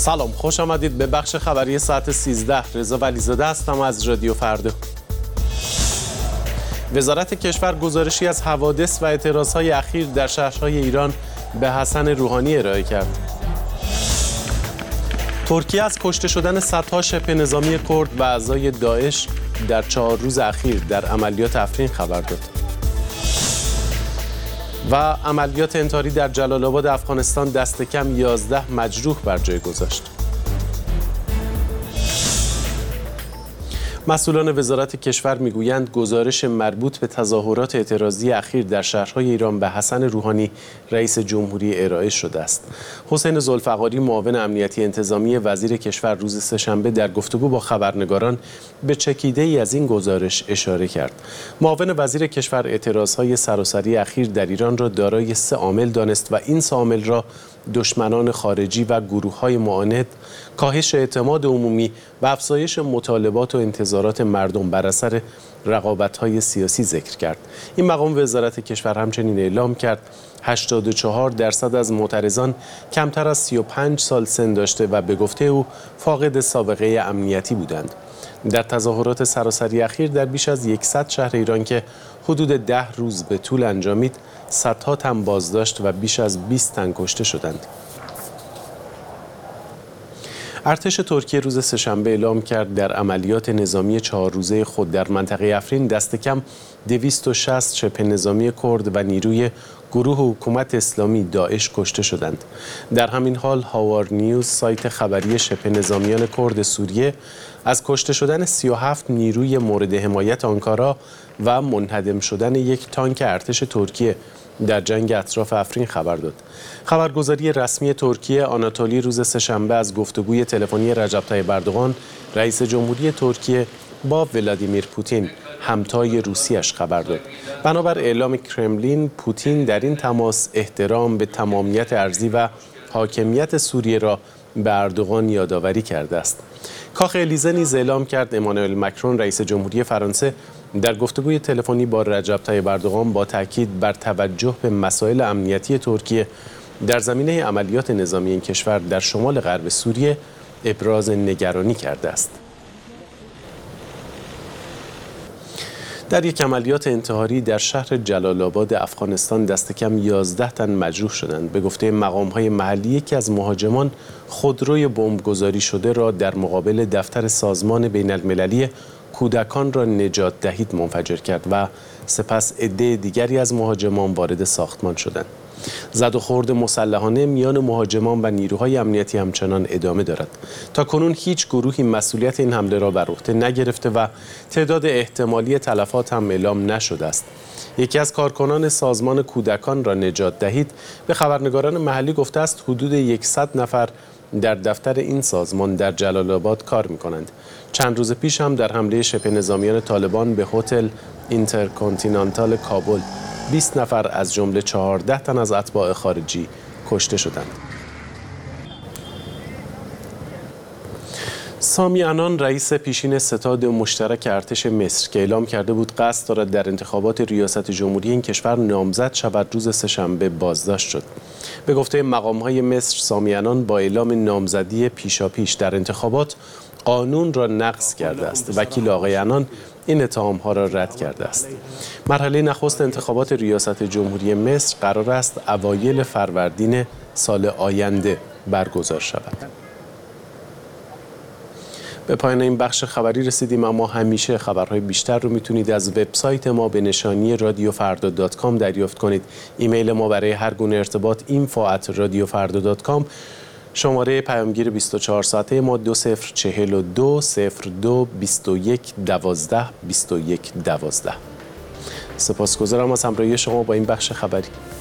سلام، خوش آمدید به بخش خبری ساعت 13. رضا ولیزاده هستم از رادیو فردا. وزارت کشور گزارشی از حوادث و اعتراضهای اخیر در شهرهای ایران به حسن روحانی ارائه کرد. ترکیه از کشته شدن صدها شبه نظامی کرد و اعضای داعش در 4 روز اخیر در عملیات افرین خبر داد. و عملیات انطاری در جلال آباد افغانستان دست کم 11 مجروح بر جای گذاشت. مسئولان وزارت کشور میگویند گزارش مربوط به تظاهرات اعتراضی اخیر در شهرهای ایران به حسن روحانی رئیس جمهوری ارائه شده است. حسین ذوالفقاری معاون امنیتی انتظامی وزیر کشور روز سه‌شنبه در گفتگو با خبرنگاران به چکیده‌ای از این گزارش اشاره کرد. معاون وزیر کشور اعتراضهای سراسری اخیر در ایران را دارای 3 عامل دانست و این 3 عامل را دشمنان خارجی و گروه‌های معاند، کاهش اعتماد عمومی و افزایش مطالبات و انتظارات مردم بر اثر رقابت‌های سیاسی ذکر کرد. این مقام وزارت کشور همچنین اعلام کرد 84% از معترضان کمتر از 35 سال سن داشته و به گفته او فاقد سابقه امنیتی بودند. در تظاهرات سراسری اخیر در بیش از 100 شهر ایران که حدود 10 روز به طول انجامید، صدها تن بازداشت و بیش از 20 تن کشته شدند. ارتش ترکیه روز سه‌شنبه اعلام کرد در عملیات نظامی 4 روزه خود در منطقه افرین دست کم 260 شبه نظامی کرد و نیروی گروه حکومت اسلامی داعش کشته شدند. در همین حال هاوار نیوز، سایت خبری شبه نظامیان کرد سوریه، از کشته شدن 37 نیروی مورد حمایت آنکارا و منهدم شدن یک تانک ارتش ترکیه در جنگ اطراف افرین خبر داد. خبرگزاری رسمی ترکیه آناتولی روز سه‌شنبه از گفتگوی تلفنی رجب طیب اردوغان رئیس جمهوری ترکیه با ولادیمیر پوتین همتای روسیش خبر داد. بنابر اعلام کرملین، پوتین در این تماس احترام به تمامیت ارضی و حاکمیت سوریه را به اردوغان یادآوری کرده است. کاخ الیزه نیز اعلام کرد امانوئل مکرون رئیس جمهوری فرانسه در گفتگوی تلفنی با رجب طیب اردوغان با تاکید بر توجه به مسائل امنیتی ترکیه در زمینه عملیات نظامی این کشور در شمال غرب سوریه ابراز نگرانی کرده است. در یک عملیات انتحاری در شهر جلال آباد افغانستان دست کم 11 تن مجروح شدند. به گفته مقام‌های محلی، یکی از مهاجمان خودروی بمبگذاری شده را در مقابل دفتر سازمان بین‌المللی کودکان را نجات دهید منفجر کرد و سپس عده دیگری از مهاجمان وارد ساختمان شدند. زد و خورد مسلحانه میان مهاجمان و نیروهای امنیتی همچنان ادامه دارد. تا کنون هیچ گروهی مسئولیت این حمله را بر عهده نگرفته و تعداد احتمالی تلفات هم اعلام نشده است. یکی از کارکنان سازمان کودکان را نجات دهید به خبرنگاران محلی گفته است حدود 100 نفر در دفتر این سازمان در جلال آباد کار می‌کنند. چند روز پیش هم در حمله شبه نظامیان طالبان به هتل اینترکانتینانتال کابل 20 نفر از جمله 14 تن از اتباع خارجی کشته شدند. سامی عنان رئیس پیشین ستاد مشترک ارتش مصر که اعلام کرده بود قصد دارد در انتخابات ریاست جمهوری این کشور نامزد شود روز سه‌شنبه بازداشت شد. به گفته مقام‌های مصر، سامی عنان با اعلام نامزدی پیشاپیش در انتخابات قانون را نقض کرده است. وکیل آقای عنان این اتهام‌ها را رد کرده است. مرحله نخست انتخابات ریاست جمهوری مصر قرار است اوایل فروردین سال آینده برگزار شود. به پایان این بخش خبری رسیدیم، اما همیشه خبرهای بیشتر رو میتونید از وبسایت ما به نشانی radiofarda.com دریافت کنید. ایمیل ما برای هر گونه ارتباط info@radiofarda.com. شماره پیامگیر 24 ساعته ما 2042 02 21 12 21 12. سپاسگزارم از همراهی شما با این بخش خبری.